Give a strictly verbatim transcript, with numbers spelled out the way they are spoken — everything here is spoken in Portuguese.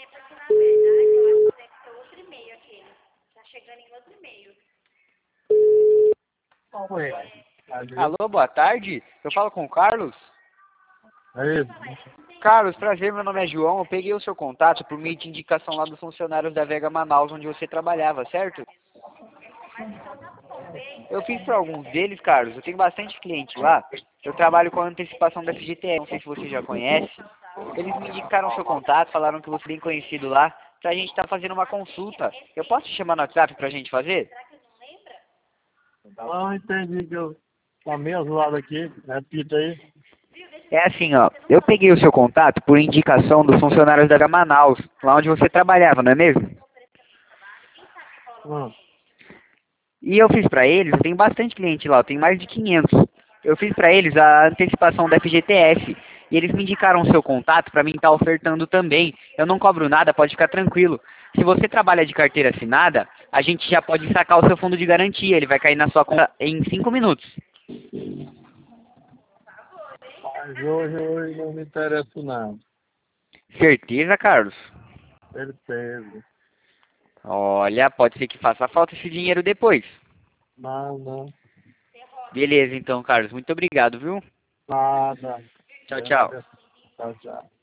porque na verdade eu acho que deve ser outro e-mail aquele. Tá chegando em outro e-mail. Alô, boa tarde. Eu falo com o Carlos. Aí, Carlos, prazer, meu nome é João. Eu peguei o seu contato por meio de indicação lá dos funcionários da Vega Manaus, onde você trabalhava, certo? Eu fiz para alguns deles, Carlos. Eu tenho bastante cliente lá. Eu trabalho com a antecipação da F G T S, não sei se você já conhece. Eles me indicaram o seu contato, falaram que você é bem conhecido lá, pra gente estar fazendo uma consulta. Eu posso te chamar no WhatsApp pra gente fazer? não entendi que eu tá meio zoado aqui. Repita aí. É assim, ó. Eu peguei o seu contato por indicação dos funcionários da Vega Manaus, lá onde você trabalhava, não é mesmo? Hum. E eu fiz pra eles, eu tenho bastante cliente lá, eu tenho mais de quinhentos. Eu fiz pra eles a antecipação da F G T S. E eles me indicaram o seu contato pra mim estar ofertando também. Eu não cobro nada, pode ficar tranquilo. Se você trabalha de carteira assinada, a gente já pode sacar o seu fundo de garantia. Ele vai cair na sua conta em cinco minutos. Mas hoje, hoje não me interessa não. Certeza, Carlos? Certeza. Olha, pode ser que faça falta esse dinheiro depois. Não, não. Beleza, então, Carlos. Muito obrigado, viu? Nada. Tchau, tchau. Tchau, tchau.